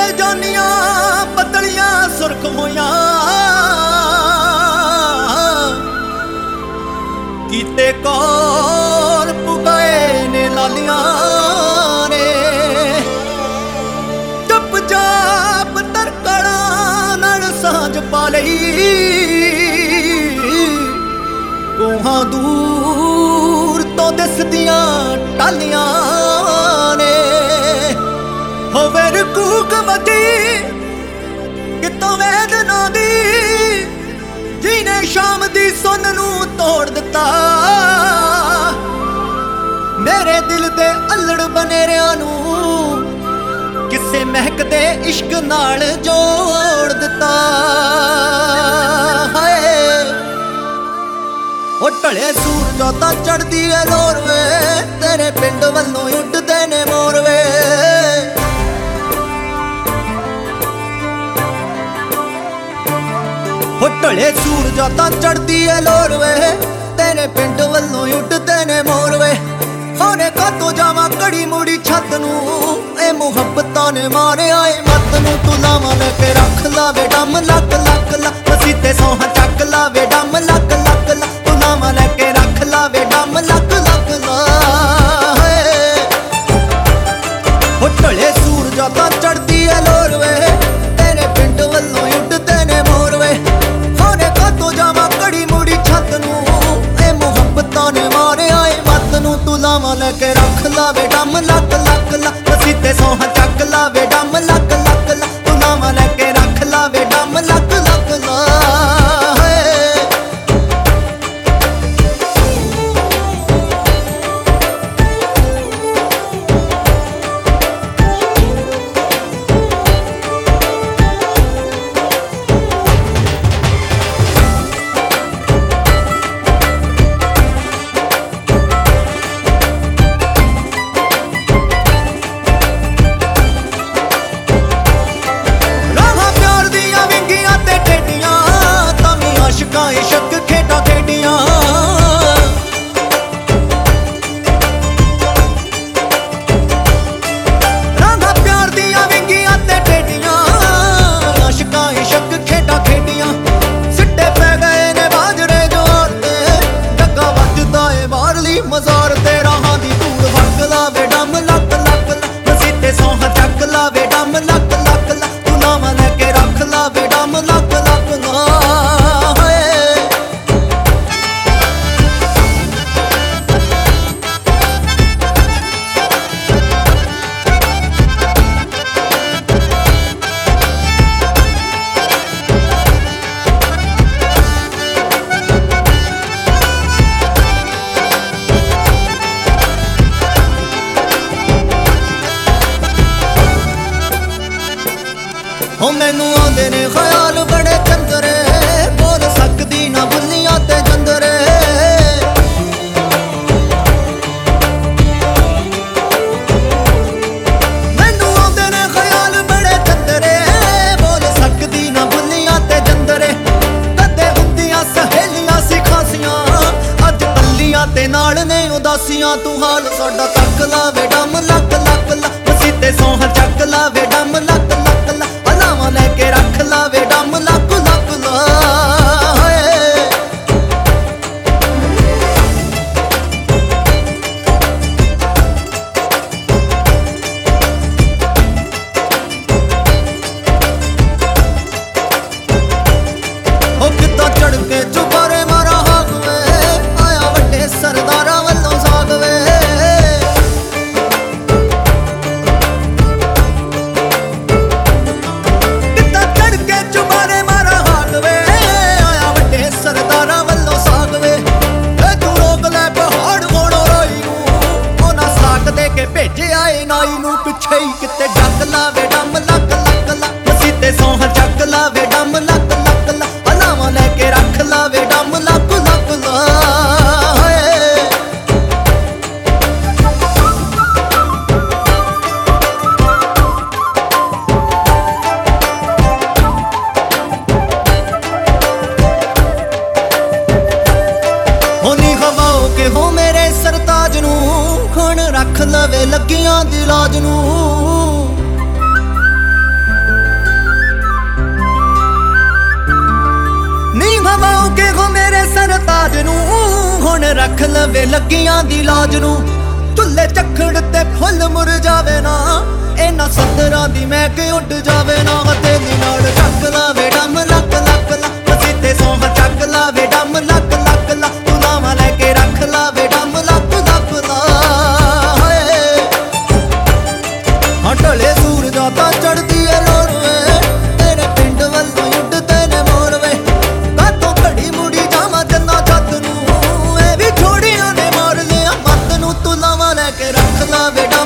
ਜਾਨੀਆਂ ਬਦਲੀਆਂ ਸੁਰਖ ਹੋਈਆਂ ਕੀਤੇ ਕੌਰ ਪੁਗਾਏ ਨੇ ਲਾਲੀਆਂ ਨੇ ਜਪ ਜਾਪ ਤਰਕੜਾਂ ਨਾਲ ਸਾਂਝ ਪਾ ਲਈ ਕੋਹਾਂ ਦੂਰ ਤੋਂ ਦਿਸਦੀਆਂ ਟਾਲੀਆਂ ਨੇ ਹੋਵੇ ਰਕੂਕ ਵਦੀ ਕਿਤੋਂ ਵੇਦਨਾ ਦੀ ਜਿਹਨੇ ਸ਼ਾਮ ਦੀ ਸੁਣ ਨੂੰ ਤੋੜ ਦਿੱਤਾ ਮੇਰੇ ਦਿਲ ਦੇ ਅਲੜ ਬਨੇਰਿਆਂ ਨੂੰ ਕਿਸੇ ਮਹਿਕਦੇ ਇਸ਼ਕ ਨਾਲ ਜੋੜ ਦਿੱਤਾ ਹਾਏ ਉਹ ਢਲੇ ਸੂਰਜਾਂ ਤਾਂ ਚੜਦੀ ਏ ਲੋਰ ਵੇ ਤੇਰੇ ਪਿੰਡ ਵੱਲੋਂ ਉੱਡਦੇ ਨੇ ਮੋਰ ਵੇ ਉਹ ਢਲੇ ਸੂਰਜਾਂ ਤਾਂ ਚੜਦੀ ਏ ਲੋਰ ਵੇ ਤੇਰੇ ਪਿੰਡ ਵੱਲੋਂ ਉੱਡਦੇ ਨੇ ਮੋਰ ਵੇ ਹੋਣੇ ਕਾਤੋਂ ਜਾਵਾਂ ਘੜੀ ਮੁੜੀ ਛੱਤ ਨੂੰ ਇਹ ਮੁਹੱਬਤਾਂ ਨੇ ਮਾਰਿਆ ਏ ਮੱਤ ਨੂੰ ਤੂੰ ਲਾਵਾਂ ਲੈ ਕੇ ਰੱਖ ਲਾਵੇ ਡੰਮ ਲੱਕ ਲੱਕ ਲੱਕ ਅਸੀਂ ਤੇ ਸੋਹਾਂ ਚੱਕ ਲਾਵੇ ਡੰਮ ਲੱਕ ਲੱਕ ਲੱਕ ਤੂੰ ਲਾਵਾਂ ਲੈ ਕੇ ਰੱਖ ਲਾਵੇ ਡੰਮ ਲੱਕ ਲੱਕ ਲਾ ਹੋ ਢਲੇ ਸੂਰਜਾਂ ਤਾਂ ਚੜਦੀ ਏ ਲੋਰ ਵੇ ਤੇਰੇ ਪਿੰਡ ਵੱਲੋਂ ਉੱਡਦੇ ਨੇ ਮੋਰ ਵੇ ਹੋਣੇ ਕਾਤੋਂ ਜਾਵਾਂ ਘੜੀ ਮੁੜੀ ਛੱਤ ਨੂੰ ਇਹ ਮੁਹੱਬਤਾਂ ਨੇ ਮਾਰਿਆ ਏ ਮੱਤ ਨੂੰ ਤੂੰ ਲਾਵਾਂ ਲੈ ਕੇ ਰੱਖ ਲਾਵੇ ਡੰਮ ਲੱਕ ਲੱਕ ਲੱਕ ਅਸੀਂ ਤੇ ਸੋਹਾਂ ਚੱਕ ਲਾਵੇ ਡੰਮ ਲੱਕ ਲੱਕ ਲੱਕ ਤੂੰ ਲਾਵਾਂ ਲੈ ਕੇ ਰੱਖ ਲਾਵੇ ਡੰਮ ਲੱਕ ਲੱਕ ਲਾ ਮਜ਼ਾਰ ਤੇ ਰਾਹਾਂ ਦੀ ਧੂੜ ਵਗ ਲਾਵੇ ਡੰਮ ਲੱਕ ਲੱਕ ਲੱਕ ਅਸੀਂ ਤੇ ਸੋਹਾਂ ਚੱਕ ਲਾਵੇ ਡੰਮ ਲੱਕ ਲੱਕ ਲੱਕ ਤੂੰ ਲਾਵਾਂ ਲੈ ਕੇ ਰੱਖ ਲਾਵੇ ਡੰਮ ਲੱਕ ਲੱਕ ਲਾ ਹੋ ਮੈਨੂੰ ਆਉਂਦੇ ਨੇ ਖਿਆਲ ਬੜੇ ਚੰਦਰੇ ਬੋਲ ਸਕਦੀ ਨਾ ਬੁੱਲੀਆਂ ਤੇ ਜੰਦਰੇ ਮੈਨੂੰ ਆਉਂਦੇ ਨੇ ਖਿਆਲ ਬੜੇ ਚੰਦਰੇ ਬੋਲ ਸਕਦੀ ਨਾ ਬੁੱਲੀਆਂ ਤੇ ਜੰਦਰੇ ਕਦੇ ਹੁੰਦੀਆਂ ਸਹੇਲੀਆਂ ਸੀ ਖਾਸੀਆਂ ਅੱਜ ਬੱਲੀਆਂ ਤੇ ਨਾਲ ਨੇ ਉਦਾਸੀਆਂ ਤੂੰ ਹਾਲ ਸਾਡਾ ਤੱਕ ਲਾਵੇ ਡੰਮ ਲੱਕ ਲੱਕ ਲੱਕ ਅਸੀਂ ਤੇ ਸੋਹਾਂ ਚੱਕ ਲਾਵੇ ਡੰਮ ਲੱਕ ਲੱਕ ਲੱਕ ਲੈ ਕੇ ਰੱਖ ਲਾਵੇ ਡੰਮ ਲੱਕ ਲੱਕ ਲਾ ਉਹ ਕਿੱਦਾਂ ਚੜ ਕੇ ਚੁਬਾਰੇ ਮਾਰਾ ਹਾਕ ਵੇ ਆਇਆ ਵੱਡੇ ਸਰਦਾਰਾਂ ਵੱਲੋਂ ਸਾਗ ਵੇ ਭੇਜਿਆ ਏ ਨਾਈ ਨੂੰ ਪਿੱਛੇ ਹੀ ਕਿਤੇ ਡੱਕ ਲਾਵੇ ਡੰਮ ਲੱਕ ਲੱਕ ਲੱਕ ਅਸੀਂ ਤੇ ਸੋਹਾਂ ਚੱਕ ਲਾਵੇ ਡੰਮ ਲੱਕ ਲੱਕ ਲੱਕ ਲਾਵਾਂ ਲੈ ਕੇ ਰੱਖ ਲਾਵੇ ਡੰਮ ਲੱਕ ਲੱਕ ਲਾ ਹੋਨੀ ਹਵਾਓ ਕੇ ਹੋ ਮੇਰੇ ਸਰਤਾਜ ਨੂੰ ਖਣ ਰੱਖ ਲਵੇ ਲੱਗੀਆਂ ਦੀ ਲਾਜ ਨੂੰ ਹਵਾਓ ਕੇ ਹੋ ਮੇਰੇ ਸਰਤਾਜ ਨੂੰ ਹੁਣ ਰੱਖ ਲਵੇ ਲੱਗੀਆਂ ਦੀ ਲਾਜ ਨੂੰ ਝੁੱਲੇ ਚੱਖੜ ਤੇ ਫੁੱਲ ਮੁਰਝਾਵੇ ਨਾ ਇਹਨਾਂ ਸੱਤਰਾਂ ਦੀ ਮੈਂ ਕਿ ਉੱਡ ਜਾਵੇ ਨਾ ਤੇਰੀ ਨਾਲ ਚੱਕ ਲਾਵੇ ਡੰਮ ਲੱਕ ਲੱਕ ਲੱਕ ਸਿੱਧੇ ਸੌਂਹ ਚੱਕ ਲਾਵੇ ਡੰਮ ਲੱਕ ਲੱਕ ਲੱਕ ਤੂੰ ਲਾਵਾਂ ਲੈ ਕੇ ਰੱਖ ਲਾਵੇ ਡੰਮ ਲੱਕ ਲੱਕ ਲਾ ਹਾਂ ਢਲੇ ਸੂਰਜਾਂ ਤਾਂ ਚੜਦੀ ਏ ਲੋਰ ਵੇ ਤੇਰੇ ਪਿੰਡ ਵੱਲੋਂ ਉੱਡਦੇ ਨੇ ਮੋਰ ਵੇ ਕਾਤੋਂ ਘੜੀ ਮੁੜੀ ਜਾਵਾਂ ਜੰਨਾ ਜੱਤ ਨੂੰ ਇਹ ਵੀ ਛੋੜੀਆਂ ਨੇ ਮਾਰ ਲਿਆ ਮੱਤ ਨੂੰ ਤੂੰ ਲਾਵਾਂ ਲੈ ਕੇ ਰੱਖ ਲਾਵੇ